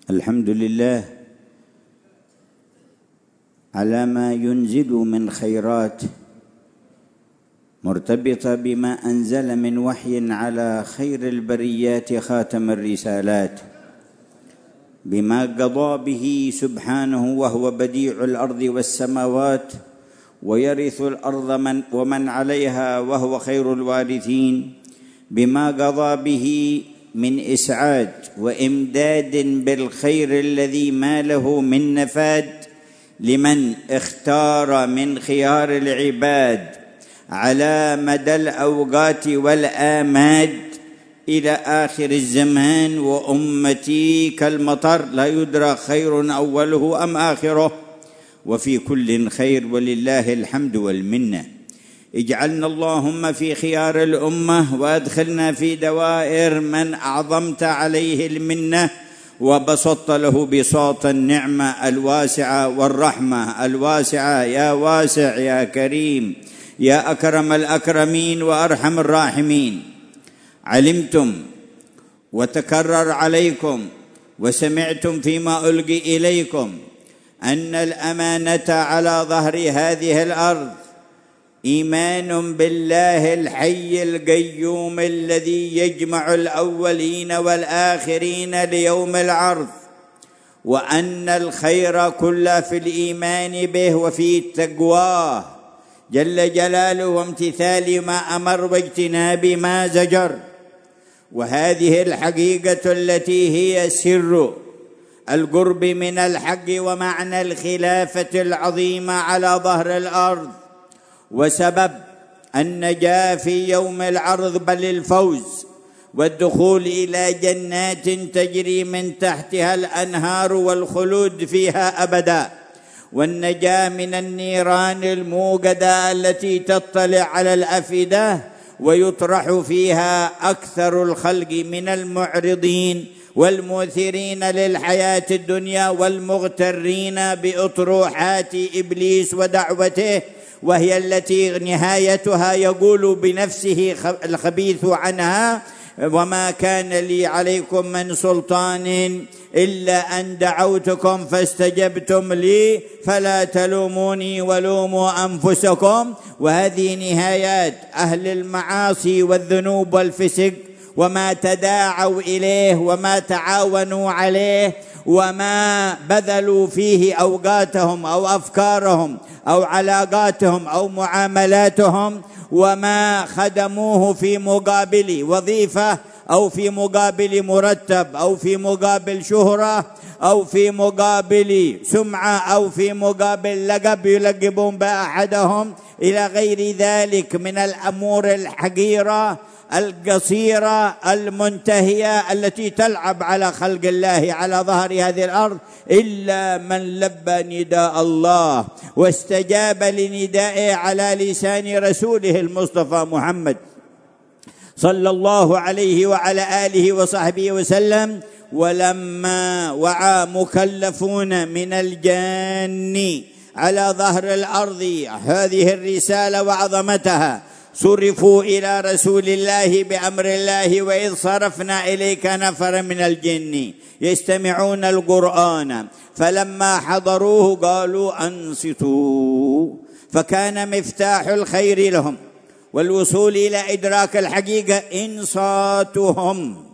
الحمد لله على ما ينزل من خيرات مرتبطة بما أنزل من وحي على خير البريات خاتم الرسالات، بما قضى به سبحانه وهو بديع الأرض والسماوات ويرث الأرض ومن عليها وهو خير الوارثين، بما قضى به من إسعاد وإمداد بالخير الذي ما له من نفاد لمن اختار من خيار العباد على مدى الأوقات والآماد إلى آخر الزمان. وأمتي كالمطر لا يدرى خير أوله أم آخره، وفي كل خير ولله الحمد والمنة. اجعلنا اللهم في خيار الأمة، وأدخلنا في دوائر من أعظمت عليه المنة وبسطت له بساط النعمة الواسعة والرحمة الواسعة. يا واسع يا كريم يا أكرم الأكرمين وأرحم الراحمين. علمتم وتكرر عليكم وسمعتم فيما ألقي إليكم أن الأمانة على ظهر هذه الأرض إيمان بالله الحي القيوم الذي يجمع الأولين والآخرين ليوم العرض، وأن الخير كله في الإيمان به وفي تقواه جل جلاله وامتثال ما أمر واجتناب ما زجر. وهذه الحقيقة التي هي سر القرب من الحق ومعنى الخلافة العظيمة على ظهر الأرض، وسبب النجاة في يوم العرض بل الفوز والدخول إلى جنات تجري من تحتها الأنهار والخلود فيها أبدا، والنجاة من النيران الموقدة التي تطلع على الأفئدة ويطرح فيها أكثر الخلق من المعرضين والمؤثرين للحياة الدنيا والمغترين بأطروحات إبليس ودعوته، وهي التي نهايتها يقول بنفسه الخبيث عنها: وما كان لي عليكم من سلطان إلا أن دعوتكم فاستجبتم لي فلا تلوموني ولوموا أنفسكم. وهذه نهايات أهل المعاصي والذنوب والفسق، وما تداعوا إليه وما تعاونوا عليه وما بذلوا فيه أوقاتهم أو أفكارهم أو علاقاتهم أو معاملاتهم، وما خدموه في مقابل وظيفة أو في مقابل مرتب أو في مقابل شهرة أو في مقابل سمعة أو في مقابل لقب يلقبون بأحدهم إلى غير ذلك من الأمور الحقيرة القصيرة المنتهية التي تلعب على خلق الله على ظهر هذه الأرض، إلا من لبى نداء الله واستجاب لندائه على لسان رسوله المصطفى محمد صلى الله عليه وعلى آله وصحبه وسلم. ولما وعى مكلفون من الجن على ظهر الأرض هذه الرسالة وعظمتها صرفوا إلى رسول الله بأمر الله: وإذ صرفنا إليك نفر من الجن يستمعون القرآن فلما حضروه قالوا أنصتوا. فكان مفتاح الخير لهم والوصول إلى إدراك الحقيقة إنصاتهم.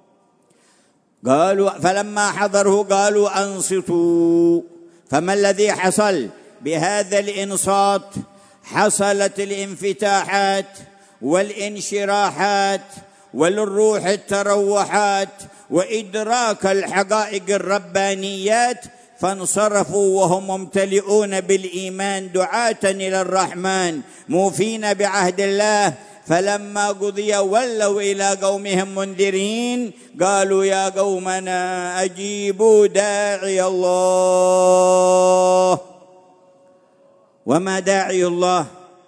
قالوا فلما حضروه قالوا أنصتوا. فما الذي حصل بهذا الإنصات؟ حصلت الانفتاحات والانشراحات وللروح التروحات وإدراك الحقائق الربانيات، فانصرفوا وهم ممتلئون بالإيمان دعاة إلى الرحمن موفين بعهد الله. فلما قضي ولوا إلى قومهم منذرين قالوا يا قومنا أجيبوا داعي الله. وما داعي الله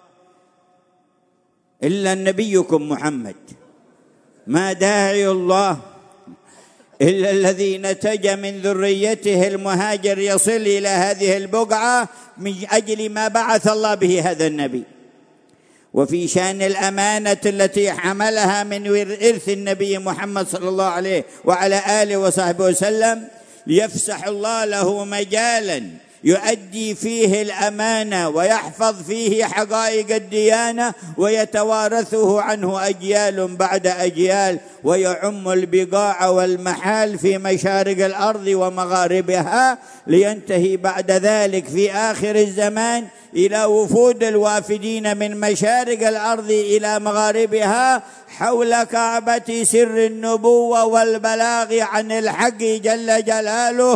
إلا نبيكم محمد، ما داعي الله إلا الذي نتج من ذريته المهاجر يصل إلى هذه البقعة من أجل ما بعث الله به هذا النبي. وفي شأن الأمانة التي حملها من إرث النبي محمد صلى الله عليه وعلى آله وصحبه وسلم يفسح الله له مجالا يؤدي فيه الأمانة ويحفظ فيه حقائق الديانة ويتوارثه عنه أجيال بعد أجيال، ويعم البقاع والمحال في مشارق الأرض ومغاربها، لينتهي بعد ذلك في آخر الزمان إلى وفود الوافدين من مشارق الأرض إلى مغاربها حول كعبة سر النبوة والبلاغ عن الحق جل جلاله،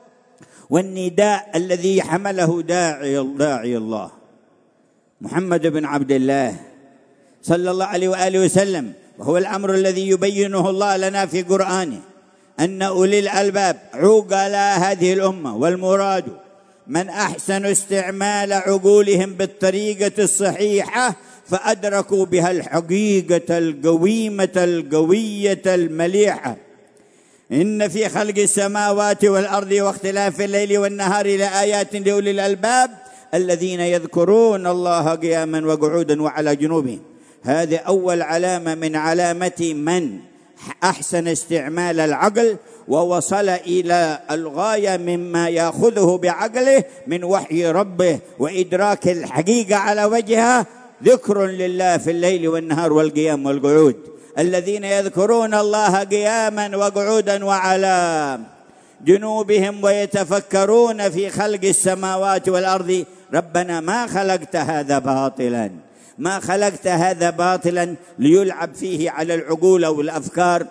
والنداء الذي حمله داعي الله محمد بن عبد الله صلى الله عليه وآله وسلم. وهو الأمر الذي يبينه الله لنا في قرآنه أن أولي الألباب عقلاء هذه الأمة، والمراد من أحسن استعمال عقولهم بالطريقة الصحيحة فأدركوا بها الحقيقة القويمة القوية المليحة. إن في خلق السماوات والأرض واختلاف الليل والنهار لآيات لأولي الألباب الذين يذكرون الله قياما وقعودا وعلى جنوبهم. هذه أول علامة من علامة من أحسن استعمال العقل ووصل إلى الغاية مما يأخذه بعقله من وحي ربه وإدراك الحقيقة على وجهها. ذكر لله في الليل والنهار والقيام والقعود، الذين يذكرون الله قياما وقعودا وعلى جنوبهم ويتفكرون في خلق السماوات والأرض. ربنا ما خلقت هذا باطلا، ما خلقت هذا باطلا ليلعب فيه على العقول والأفكار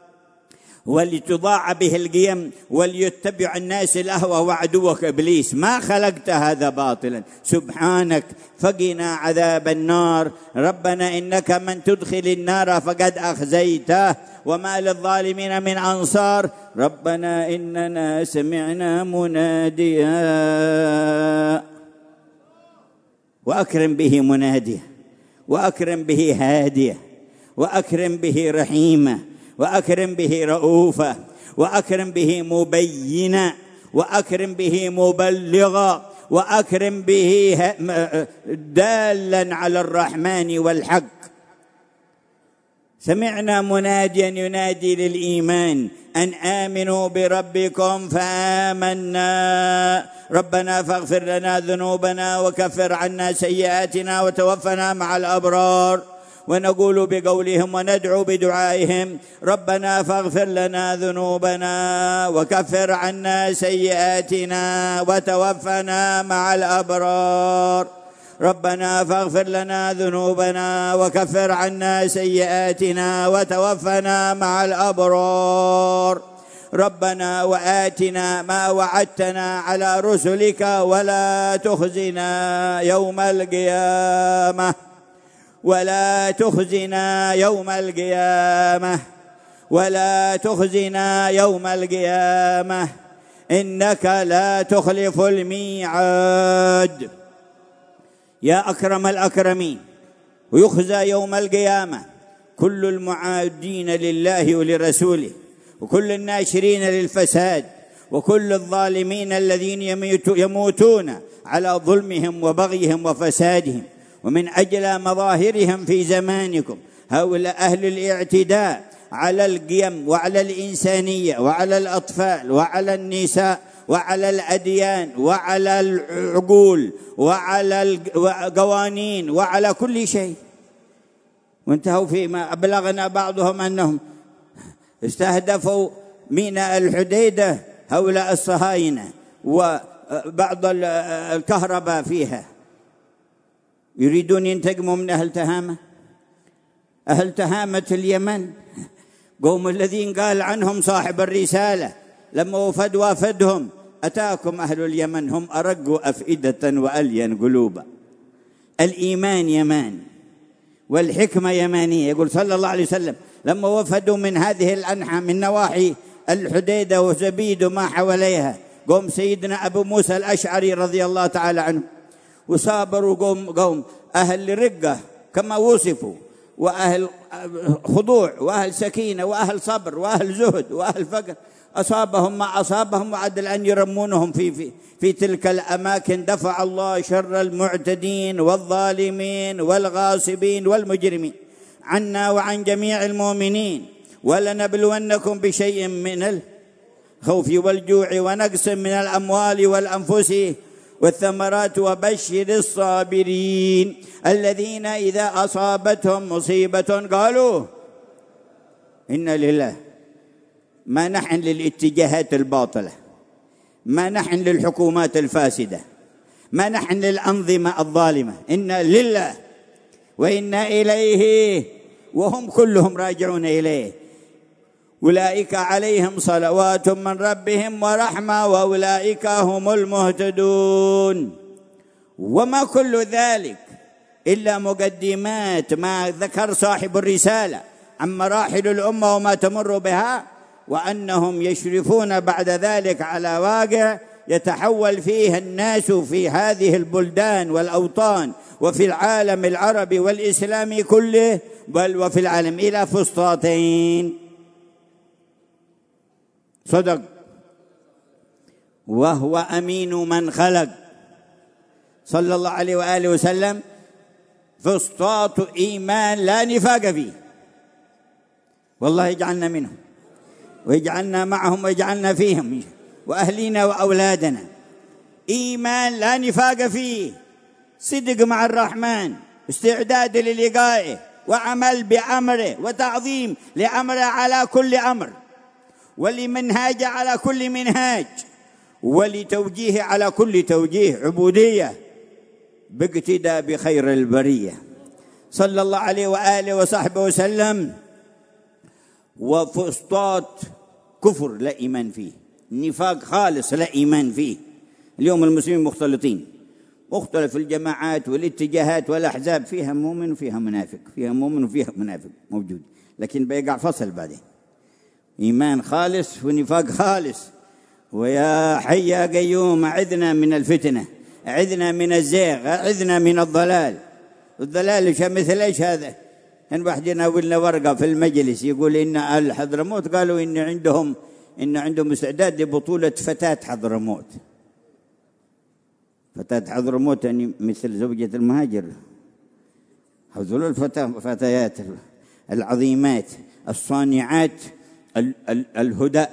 ولتضاع به القيم وليتبع الناس الأهوى وعدوك إبليس. ما خلقت هذا باطلا، سبحانك فقنا عذاب النار. ربنا إنك من تدخل النار فقد أخزيته وما للظالمين من أنصار. ربنا إننا سمعنا مناديا، وأكرم به مناديا، وأكرم به هادية، وأكرم به رحيمة، وأكرم به رؤوفة، وأكرم به مبينا، وأكرم به مبلغا، وأكرم به دالا على الرحمن والحق. سمعنا مناديا ينادي للإيمان أن آمنوا بربكم فآمنا. ربنا فاغفر لنا ذنوبنا وكفر عنا سيئاتنا وتوفنا مع الأبرار. ونقول بقولهم وندعو بدعائهم ربنا فاغفر لنا ذنوبنا وكفر عنا سيئاتنا وتوفنا مع الأبرار. ربنا فاغفر لنا ذنوبنا وكفر عنا سيئاتنا وتوفنا مع الأبرار. ربنا وآتنا ما وعدتنا على رسلك ولا تخزنا يوم القيامة، ولا تخزنا يوم القيامة، ولا تخزنا يوم القيامة إنك لا تخلف الميعاد. يا أكرم الأكرمين. ويخزى يوم القيامة كل المعادين لله ولرسوله، وكل الناشرين للفساد، وكل الظالمين الذين يموتون على ظلمهم وبغيهم وفسادهم، ومن أجل مظاهرهم في زمانكم هؤلاء أهل الاعتداء على القيم وعلى الإنسانية وعلى الأطفال وعلى النساء وعلى الأديان وعلى العقول وعلى القوانين وعلى كل شيء. وانتهوا فيما أبلغنا بعضهم أنهم استهدفوا ميناء الحديدة هؤلاء الصهاينة وبعض الكهرباء فيها، يريدون ينتقموا من أهل تهامة. أهل تهامة اليمن قوم الذين قال عنهم صاحب الرسالة لما وافدهم أتاكم أهل اليمن هم أرق أفئدة وألين قلوبا. الإيمان يمان والحكمة يمانية. يقول صلى الله عليه وسلم لما وفدوا من هذه الأنحاء من نواحي الحديدة وزبيد وما حواليها، قوم سيدنا أبو موسى الأشعري رضي الله تعالى عنه، وصابروا قوم أهل رقة كما وصفوا، وأهل خضوع وأهل سكينة وأهل صبر وأهل زهد وأهل فقر. أصابهم ما أصابهم وعدل أن يرمونهم في تلك الأماكن. دفع الله شر المعتدين والظالمين والغاصبين والمجرمين عنا وعن جميع المؤمنين. ولنبلونكم بشيء من الخوف والجوع ونقص من الأموال والأنفس والثمرات وبشر الصابرين الذين إذا أصابتهم مصيبة قالوا إنا لله. ما نحن للاتجاهات الباطلة، ما نحن للحكومات الفاسدة، ما نحن للأنظمة الظالمة، إنا لله وإنا إليه وهم كلهم راجعون إليه. أولئك عليهم صلوات من ربهم ورحمة وأولئك هم المهتدون. وما كل ذلك إلا مقدمات ما ذكر صاحب الرسالة عن مراحل الأمة وما تمر بها، وأنهم يشرفون بعد ذلك على واقع يتحول فيه الناس في هذه البلدان والأوطان وفي العالم العربي والإسلامي كله، بل وفي العالم، إلى فسطاطين. صدق وهو أمين من خلق صلى الله عليه وآله وسلم. فسطاط إيمان لا نفاق فيه، والله يجعلنا منهم ويجعلنا معهم ويجعلنا فيهم وأهلنا وأولادنا. إيمان لا نفاق فيه، صدق مع الرحمن، استعداد للقائه، وعمل بأمره، وتعظيم لأمره على كل أمر، ولمنهاج على كل منهاج، ولتوجيه على كل توجيه، عبودية باقتداء بخير البرية صلى الله عليه وآله وصحبه وسلم. وفسطاط كفر لا إيمان فيه، نفاق خالص لا إيمان فيه. اليوم المسلمين مختلطين، مختلف الجماعات والاتجاهات والأحزاب، فيها مؤمن وفيها منافق، فيها مؤمن وفيها منافق موجود، لكن بيقع فصل بعدين، إيمان خالص ونفاق خالص. ويا حي يا قيوم أعذنا من الفتنة، أعذنا من الزيغ، أعذنا من الضلال. الضلال مثل إيش هذا؟ إن واحد يناولنا ورقة في المجلس يقول إن أهل حضرموت قالوا إن عندهم استعداد لبطولة فتاة حضرموت. فتاة حضرموت يعني مثل زوجة المهاجر، هذول الفتيات العظيمات الصانعات الهدى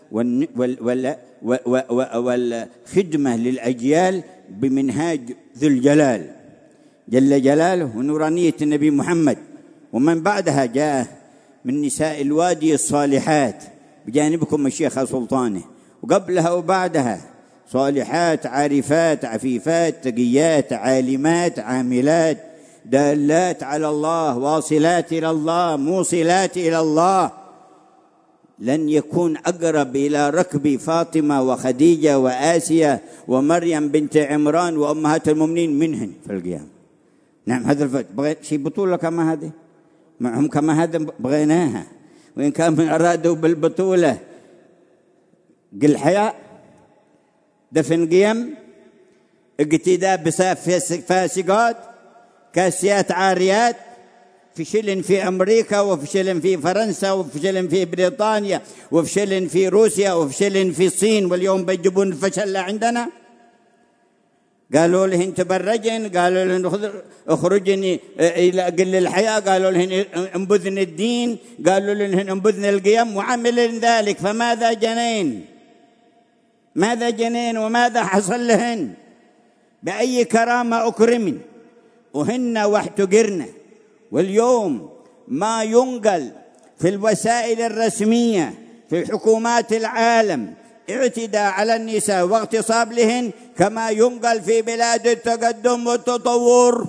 والخدمة للأجيال بمنهاج ذو الجلال جل جلاله ونورانية النبي محمد. ومن بعدها جاء من نساء الوادي الصالحات بجانبكم الشيخة سلطانه، وقبلها وبعدها صالحات عارفات عفيفات تقيات عالمات عاملات دالات على الله واصلات إلى الله موصلات إلى الله. لن يكون أقرب إلى ركب فاطمة وخديجة وآسيا ومريم بنت عمران وأمهات المؤمنين منهن في القيامة. نعم هذا بغيت شيء بطولة كما هذه معهم كما هذا بغيناها. وإن كان من أرادوا بالبطولة قل حياء دفن قيم اقتداء بفاسقات كاسيات عاريات، فشل في أمريكا وفشل في فرنسا وفشل في بريطانيا وفشل في روسيا وفشل في الصين، واليوم بيجيبون الفشل عندنا. قالوا لهن تبرجن، قالوا لهن اخرجني إلى قل الحياة، قالوا لهن انبذن الدين، قالوا لهن انبذن القيم، وعمل ذلك. فماذا جنين؟ ماذا جنين وماذا حصل لهن؟ بأي كرامة أكرمن وهن واحتقرن. واليوم ما ينقل في الوسائل الرسمية في حكومات العالم اعتداء على النساء واغتصاب لهن كما ينقل في بلاد التقدم والتطور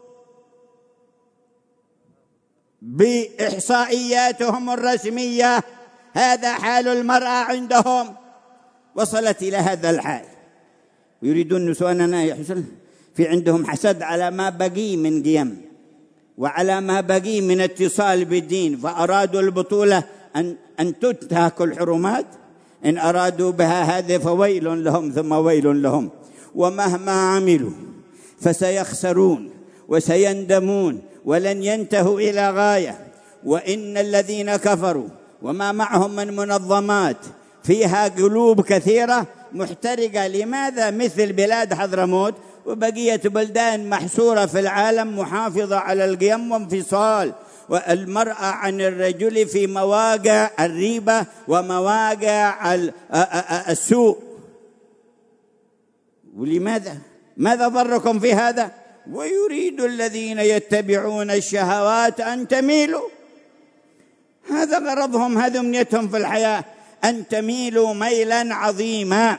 بإحصائياتهم الرسمية. هذا حال المرأة عندهم، وصلت إلى هذا الحال. ويريدون نسواننا يحصل في عندهم حسد على ما بقي من قيم وعلى ما بقي من اتصال بالدين، فأرادوا البطولة أن تنتهك الحرمات. إن أرادوا بها هذه فويل لهم ثم ويل لهم، ومهما عملوا فسيخسرون وسيندمون ولن ينتهوا إلى غاية. وإن الذين كفروا وما معهم من منظمات فيها قلوب كثيرة محترقة، لماذا؟ مثل بلاد حضرموت وبقية بلدان محصورة في العالم محافظة على القيم وانفصال المرأة عن الرجل في مواقع الريبة ومواقع السوء. ولماذا؟ ماذا ضركم في هذا؟ ويريد الذين يتبعون الشهوات أن تميلوا. هذا غرضهم، هذا أمنيتهم في الحياة، أن تميلوا ميلا عظيما.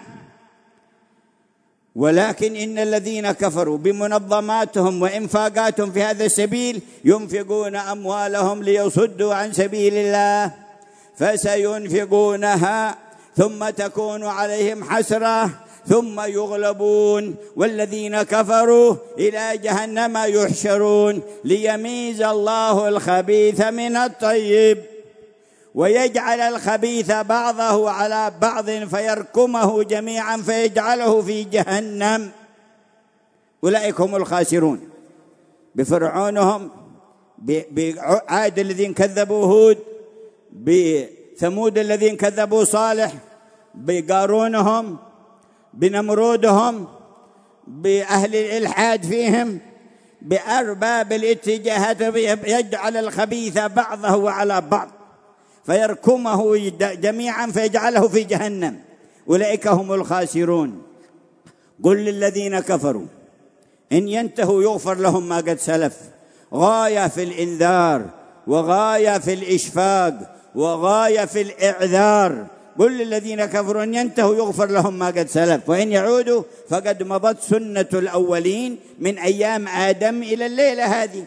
ولكن إن الذين كفروا بمنظماتهم وإنفاقاتهم في هذا السبيل ينفقون أموالهم ليصدوا عن سبيل الله، فسينفقونها ثم تكون عليهم حسرة ثم يغلبون، والذين كفروا إلى جهنم يحشرون، ليميز الله الخبيث من الطيب ويجعل الخبيث بعضه على بعض فيركمه جميعا فيجعله في جهنم. أولئك هم الخاسرون، بفرعونهم، بعاد الذين كذبوا هود، بثمود الذين كذبوا صالح، بقارونهم، بنمرودهم، بأهل الإلحاد فيهم، بأرباب الاتجاهات، يجعل الخبيث بعضه على بعض فيركمه جميعا فيجعله في جهنم. أولئك هم الخاسرون. قل للذين كفروا إن ينتهوا يغفر لهم ما قد سلف. غاية في الإنذار وغاية في الإشفاق وغاية في الإعذار. قل للذين كفروا إن ينتهوا يغفر لهم ما قد سلف وإن يعودوا فقد مضت سنة الأولين من أيام آدم إلى الليلة هذه.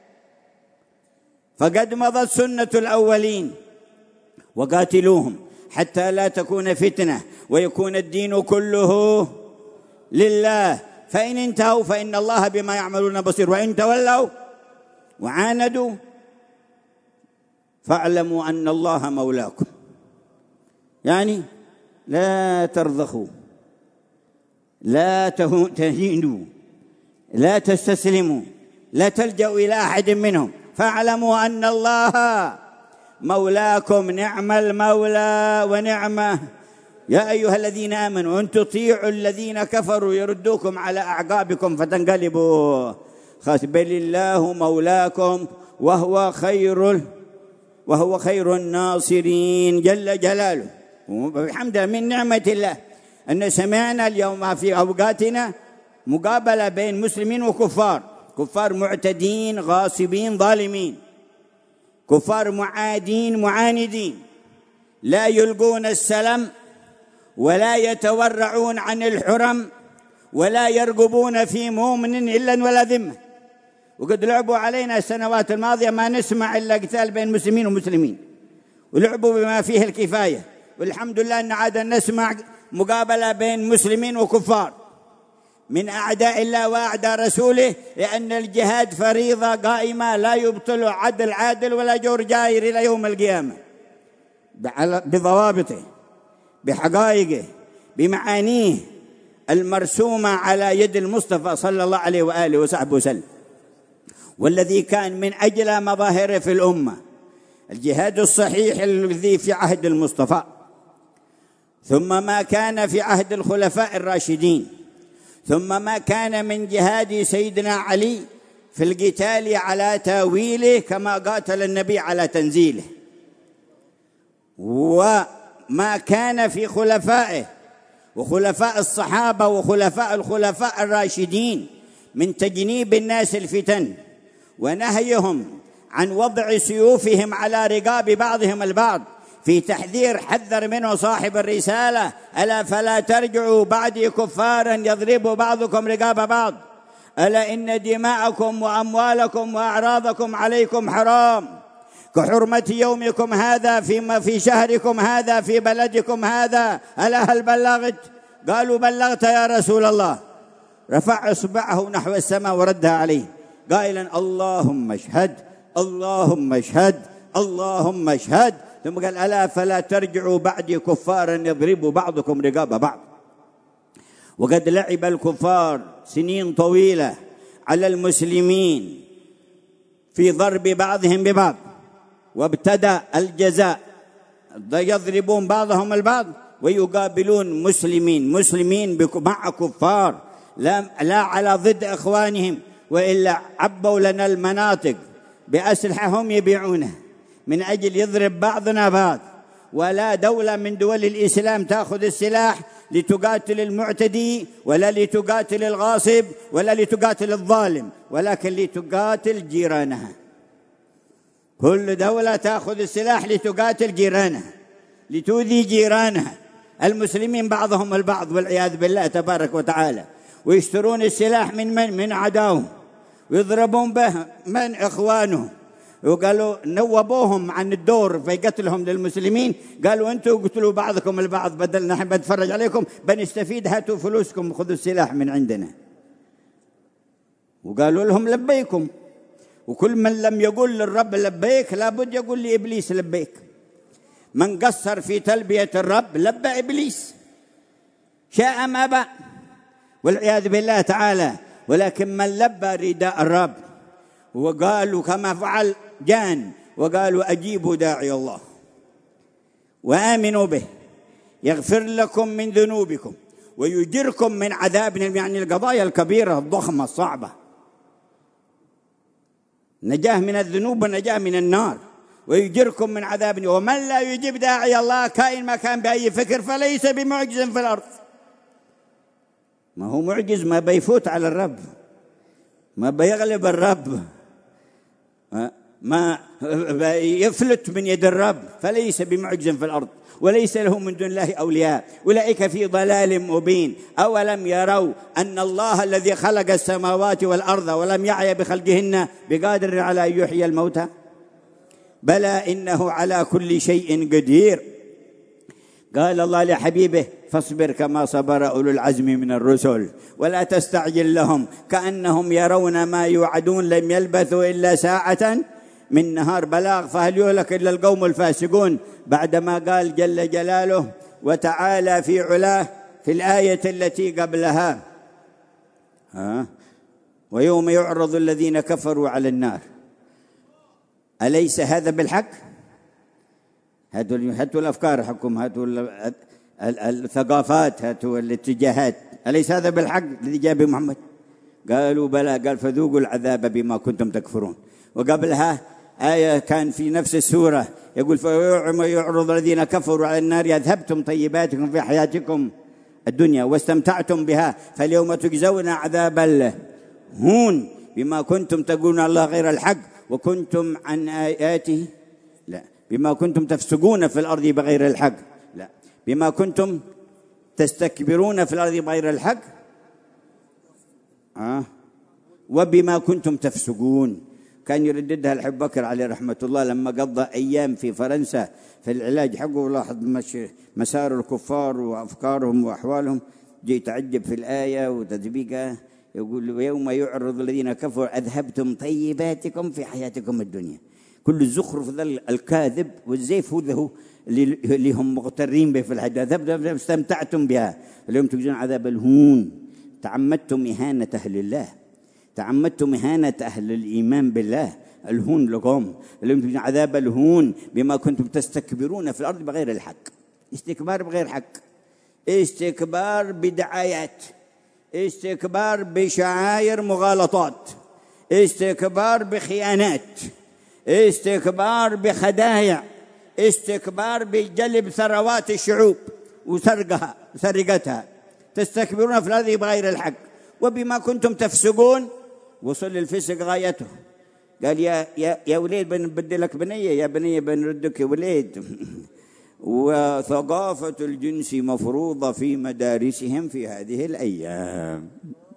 فقد مضت سنة الأولين. وقاتلوهم حتى لا تكون فتنة ويكون الدين كله لله، فإن انتهوا فإن الله بما يعملون بصير، وإن تولوا وعاندوا فاعلموا أن الله مولاكم. يعني لا ترضخوا، لا تهينوا، لا تستسلموا، لا تلجأوا إلى أحد منهم، فاعلموا أن الله مولاكم، نعم المولى ونعمه. يا أيها الذين آمنوا إن تطيعوا الذين كفروا يردوكم على أعقابكم فتنقلبوا خاسرين، بل الله مولاكم وهو خير الناصرين جل جلاله. بحمد من نعمة الله أن سمعنا اليوم في أوقاتنا مقابلة بين مسلمين وكفار، كفار معتدين غاصبين ظالمين، كفار معادين معاندين، لا يلقون السلم ولا يتورعون عن الحرم ولا يرقبون في مؤمن إلا ولا ذمة. وقد لعبوا علينا السنوات الماضية ما نسمع إلا قتال بين مسلمين ومسلمين، ولعبوا بما فيه الكفاية، والحمد لله أن عاد نسمع مقابلة بين مسلمين وكفار من أعداء الله وأعداء رسوله، لأن الجهاد فريضة قائمة لا يبطل عدل عادل ولا جور جائر إلى يوم القيامة، بضوابطه، بحقائقه، بمعانيه المرسومة على يد المصطفى صلى الله عليه وآله وصحبه وسلم، والذي كان من أجل مظاهره في الأمة الجهاد الصحيح الذي في عهد المصطفى، ثم ما كان في عهد الخلفاء الراشدين، ثم ما كان من جهاد سيدنا علي في القتال على تاويله كما قاتل النبي على تنزيله، وما كان في خلفائه وخلفاء الصحابة وخلفاء الخلفاء الراشدين من تجنيب الناس الفتن ونهيهم عن وضع سيوفهم على رقاب بعضهم البعض، في تحذير حذر منه صاحب الرسالة: ألا فلا ترجعوا بعدي كفارا يضرب بعضكم رقاب بعض، ألا إن دماءكم وأموالكم وأعراضكم عليكم حرام كحرمة يومكم هذا في شهركم هذا في بلدكم هذا، ألا هل بلغت؟ قالوا بلغت يا رسول الله. رفع إصبعه نحو السماء وردها عليه قائلا: اللهم اشهد، اللهم اشهد، اللهم اشهد. ثم قال: ألا فلا ترجعوا بعدي كفارا يضرب بعضكم رقاب بعض. وقد لعب الكفار سنين طويلة على المسلمين في ضرب بعضهم ببعض، وابتدأ الجزاء، يضربون بعضهم البعض ويقابلون مسلمين مع كفار لا على ضد إخوانهم، وإلا عبوا لنا المناطق بأسلحة هم يبيعونها من أجل يضرب بعضنا بعض، ولا دولة من دول الإسلام تأخذ السلاح لتقاتل المعتدي ولا لتقاتل الغاصب ولا لتقاتل الظالم، ولكن لتقاتل جيرانها. كل دولة تأخذ السلاح لتقاتل جيرانها، لتؤذي جيرانها المسلمين بعضهم البعض والعياذ بالله تبارك وتعالى، ويشترون السلاح من عداهم ويضربون به من إخوانهم. وقالوا نوبوهم عن الدور في قتلهم للمسلمين، قالوا أنتوا قتلوا بعضكم البعض بدل نحن بنتفرج عليكم، بنستفيد، هاتوا فلوسكم خذوا السلاح من عندنا. وقالوا لهم لبيكم، وكل من لم يقول للرب لبيك لابد يقول لإبليس لبيك. من قصر في تلبية الرب لبى إبليس، شاء ما أبى والعياذ بالله تعالى. ولكن من لبى رداء الرب وقالوا كما فعل جان وقالوا أجيبوا داعي الله وآمنوا به يغفر لكم من ذنوبكم ويجركم من عذاب، يعني القضايا الكبيرة الضخمة الصعبة، نجاه من الذنوب ونجاه من النار، ويجركم من عذاب. ومن لا يجيب داعي الله كائن ما كان بأي فكر فليس بمعجز في الأرض. ما هو معجز، ما بيفوت على الرب، ما بيغلب الرب، ما يفلت من يد الرب، فليس بمعجز في الأرض وليس له من دون الله أولياء، أولئك في ضلال مبين. أولم يروا أن الله الذي خلق السماوات والأرض ولم يعي بخلقهن بقادر على أن يحيي الموتى؟ بلى إنه على كل شيء قدير. قال الله لحبيبه فاصبر كما صبر أولو العزم من الرسل ولا تستعجل لهم كأنهم يرون ما يوعدون لم يلبثوا إلا ساعة من نهار بلاغ فهل يهلك إلا القوم الفاسقون. بعدما قال جل جلاله وتعالى في علاه في الآية التي قبلها ويوم يعرض الذين كفروا على النار أليس هذا بالحق؟ هاتوا الأفكار حقكم، هاتوا الثقافات، هاتوا الاتجاهات، أليس هذا بالحق الذي جاء بمحمد؟ قالوا بلى. قال فذوقوا العذاب بما كنتم تكفرون. وقبلها آية كان في نفس السورة يقول فيوم يعرض الذين كفروا على النار أذهبتم طيباتكم في حياتكم الدنيا واستمتعتم بها فاليوم تجزون عذاب الهون بما كنتم تقولون الله غير الحق وكنتم عن آياته لا بما كنتم تفسقون في الأرض بغير الحق لا بما كنتم تستكبرون في الأرض بغير الحق وبما كنتم تفسقون. كان يرددها الحب بكر عليه رحمة الله لما قضى أيام في فرنسا في العلاج حقه، لاحظ مسار الكفار وأفكارهم وأحوالهم، جي تعجب في الآية وتدبيقها يقول ويوم يعرض الذين كفروا أذهبتم طيباتكم في حياتكم الدنيا. كل الزخرف ذا الكاذب والزيف هو اللي هم مغترين به في الحياة، أذهبتم استمتعتم بها اليوم تجزون عذاب الهون. تعمدتم إهانة أهل الله، تعمدتم إهانة أهل الإيمان بالله، الهون لكم اليوم تجزون عذاب الهون بما كنتم تستكبرون في الأرض بغير الحق. استكبار بغير حق، استكبار بدعايات، استكبار بشعائر مغالطات، استكبار بخيانات، استكبار بخدايع، استكبار بجلب ثروات الشعوب وسرقتها. تستكبرون في الأرض بغير الحق وبما كنتم تفسقون. وصل الفسق غايته، قال يا وليد بنبدلك بنية، يا بنية بنردك يا وليد. وثقافة الجنس مفروضة في مدارسهم في هذه الأيام.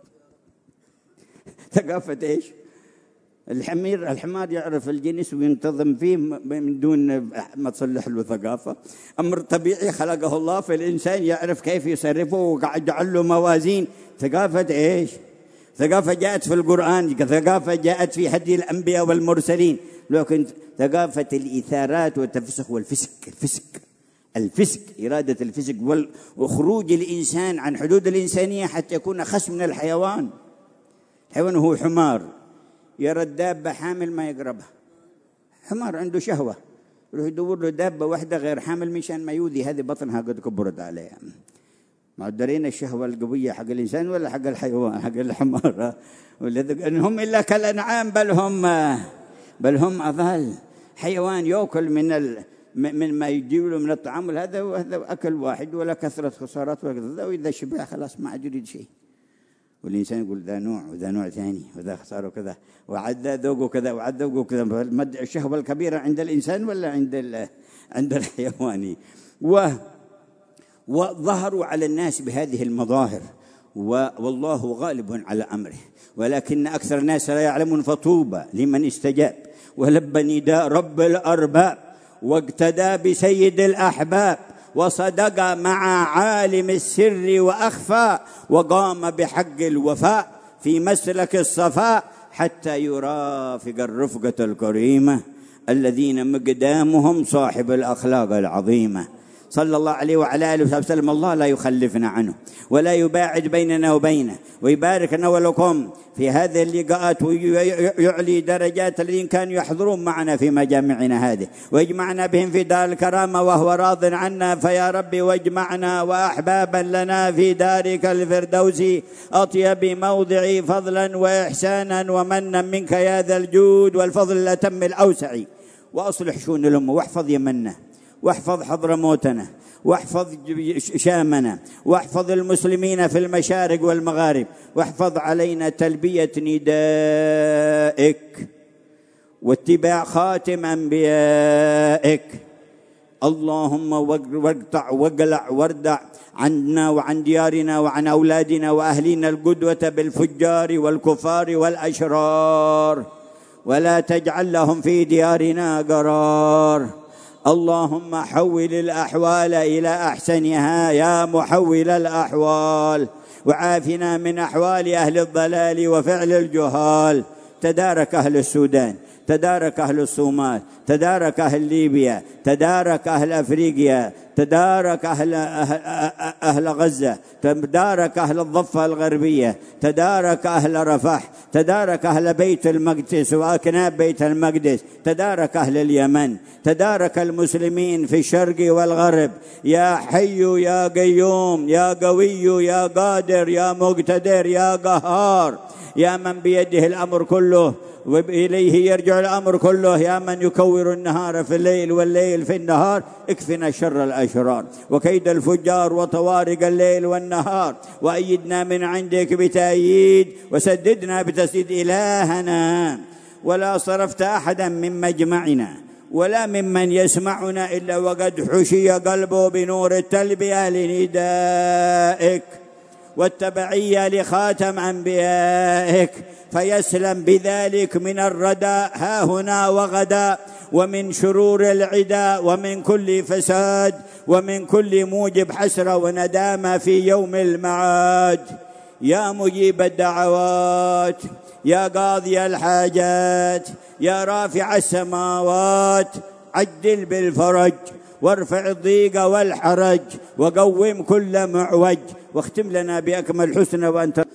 ثقافة إيش؟ الحمار يعرف الجنس وينتظم فيه من دون ما تصلح له ثقافة. أمر طبيعي خلقه الله في الإنسان يعرف كيف يصرفه وجعل له موازين. ثقافة إيش؟ ثقافة جاءت في القرآن، ثقافة جاءت في هدي الأنبياء والمرسلين، لكن ثقافة الإثارات والتفسخ والفسق. الفسق إرادة الفسق وخروج الإنسان عن حدود الإنسانية حتى يكون أخس من الحيوان. الحيوان هو حمار، يرى الدابة حامل ما يقربها. حمار عنده شهوة، يروح يدور له دابة واحدة غير حامل مشان ما يؤذي هذه بطنها قد كبرت عليها. ما درين الشهوة القوية حق الإنسان ولا حق الحيوان حق الحمار، هم إلا كالأنعام بل هم بل هم أضل. حيوان يأكل من ما يجيب له من الطعام، هذا أكل واحد ولا كثرة خسارات ولا كذا، وإذا شبع خلاص ما عاد يريد شيء. والإنسان يقول ذا نوع وذا نوع ثاني وذا خسارة وكذا، وعد ذوقه كذا وعد ذوقه كذا. الشهوة الكبيرة عند الإنسان ولا عند الحيوان؟ وظهروا على الناس بهذه المظاهر، والله غالب على أمره، ولكن أكثر الناس لا يعلمون. فطوبى لمن استجاب ولبى نداء رب الأرباب، واقتدى بسيد الأحباب، وصدق مع عالم السر وأخفى، وقام بحق الوفاء في مسلك الصفاء، حتى يرافق الرفقة الكريمة الذين مقدامهم صاحب الأخلاق العظيمة. صلى الله عليه وعلى آله وسلم. الله لا يخلفنا عنه ولا يباعد بيننا وبينه، ويباركنا ولكم في هذه اللقاءات، ويعلي درجات الذين كانوا يحضرون معنا في مجامعنا هذه، ويجمعنا بهم في دار الكرامة وهو راض عنا. فيا ربي واجمعنا وأحبابا لنا في دارك الفردوس، أطيب موضع فضلا وإحسانا ومنا منك يا ذا الجود والفضل الأتم الأوسع. وأصلح شؤون الأمة، واحفظ يمننا، واحفظ حضرموتنا، واحفظ شامنا، واحفظ المسلمين في المشارق والمغارب، واحفظ علينا تلبية ندائك واتباع خاتم أنبيائك. اللهم واقطع واقلع واردع عنا وعن ديارنا وعن أولادنا وأهلنا القدوة بالفجار والكفار والأشرار، ولا تجعل لهم في ديارنا قرار. اللهم حول الأحوال إلى أحسنها يا محول الأحوال، وعافنا من أحوال أهل الضلال وفعل الجهال. تدارك أهل السودان، تدارك أهل الصومال، تدارك أهل ليبيا، تدارك أهل أفريقيا، تدارك أهل غزة، تدارك أهل الضفة الغربية، تدارك أهل رفح، تدارك أهل بيت المقدس وأكناب بيت المقدس، تدارك أهل اليمن، تدارك المسلمين في الشرق والغرب. يا حي يا قيوم يا قوي يا قادر يا مقتدر يا قهار، يا من بيده الأمر كله وإليه يرجع الأمر كله، يا من يكور النهار في الليل والليل في النهار. اكفنا شر الأشرار وكيد الفجار وطوارق الليل والنهار، وأيدنا من عندك بتأييد، وسددنا بتسديد. إلهنا ولا صرفت أحدا من مجمعنا ولا ممن يسمعنا إلا وقد حشي قلبه بنور التلبية لندائك والتبعية لخاتم أنبيائك، فيسلم بذلك من الردى ها هنا وغدا، ومن شرور العدا، ومن كل فساد، ومن كل موجب حسرة وندامة في يوم المعاد. يا مجيب الدعوات، يا قاضي الحاجات، يا رافع السماوات، عجل بالفرج وارفع الضيق والحرج، وقوم كل معوج، واختم لنا بأكمل حسن وأنت